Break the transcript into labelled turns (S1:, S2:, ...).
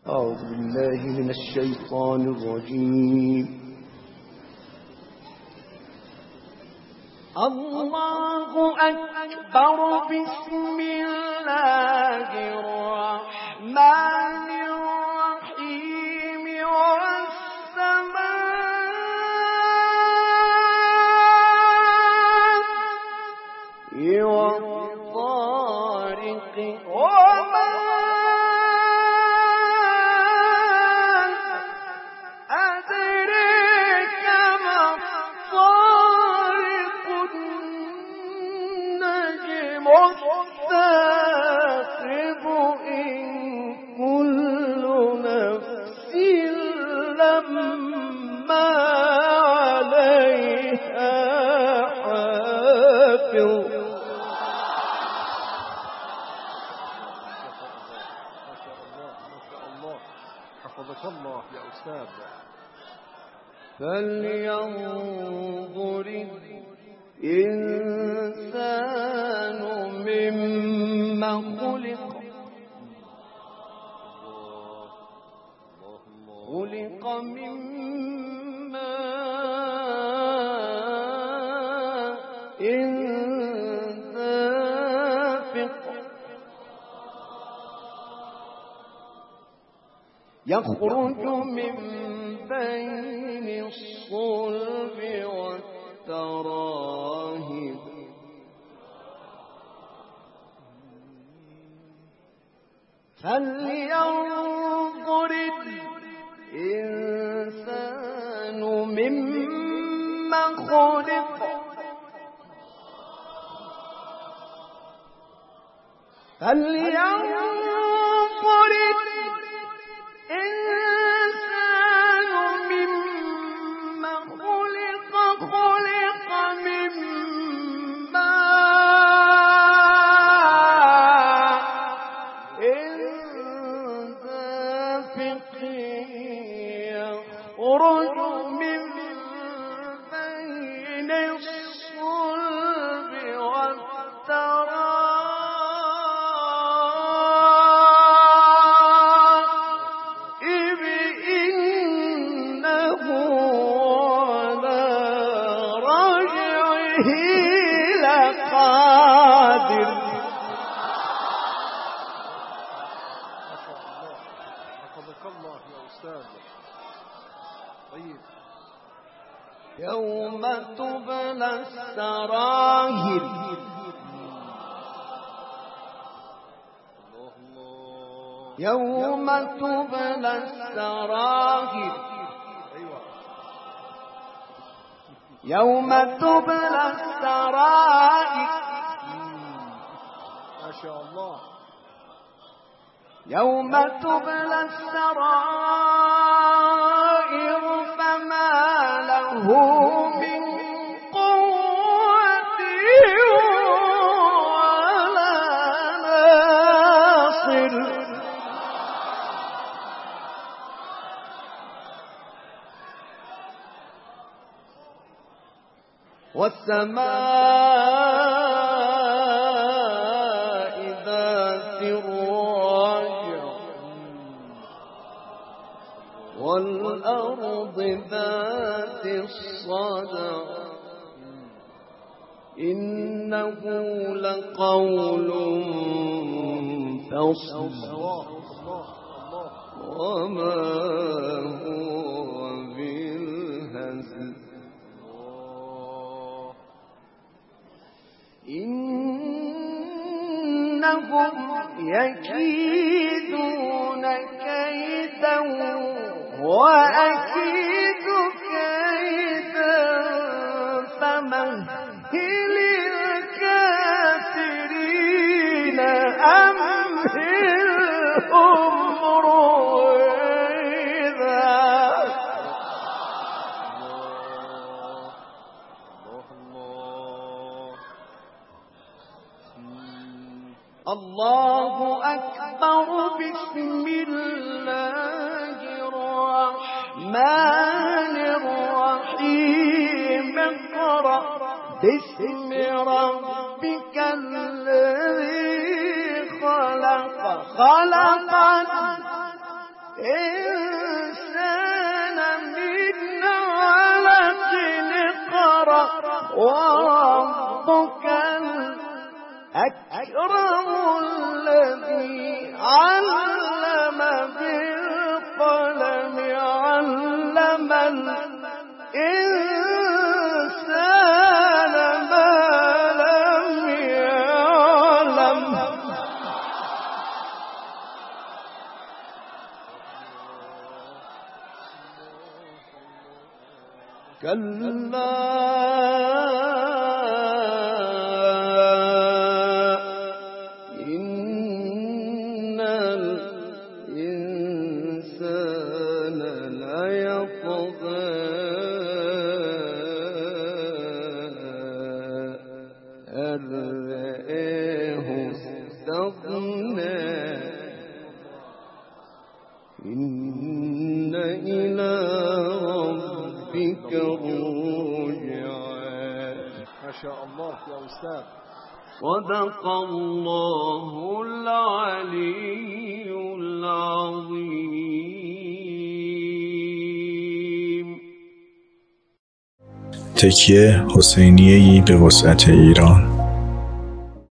S1: أعوذ بالله من الشيطان الرجيم. الله أكبر. بسم الله الرحمن الرحيم. والسماء والطارق وما أدريك ما الطارق. النجم الثاقب. إن كل نفس لما عليها حافظ.
S2: حفظك الله يا أستاذ.
S1: فلينظر الإنسان مما خلق. خلق من ماء دافق. يخرج من بين الصلب والترائب. فلينظر الإنسان مما خلق. فلينظر الإنسان مما خلق. خلق من ماء دافق. يخرج من بين الصلب والترائب. إنه على رجعه لقادر.
S2: حفظك الله يا أستاذ. طيب.
S1: يوم تبلى السرائر. يوم تبلى السرائر. يوم تبلى السرائر.
S2: ما شاء الله.
S1: يوم تبلى السرائر. فما له من قوة ولا ناصر. والسماء ذات الرجع. والأرض ذات الصدع. إنه لقول فصل. وما هو بالهزل. إنهم يكيدون كيدا وأكيد كيدا. فمهل الكافرين أمهلهم رويدا. الله أكبر. بسم الله الرحمن الرحيم. اقرأ باسم ربك الذي خلق. خلق إنسان من علق اقرأ وربك الأكرم الذي علم بالقلم علم الإنسان ما لم يعلم كلا إن الإنسان ليطغى أن رآه استغنى إن إلى ربك الرجعى.
S2: ما شاء الله يا أستاذ.
S1: صدق الله العلي العظيم.
S3: تکیه حسینیه‌ای به وسعت ایران.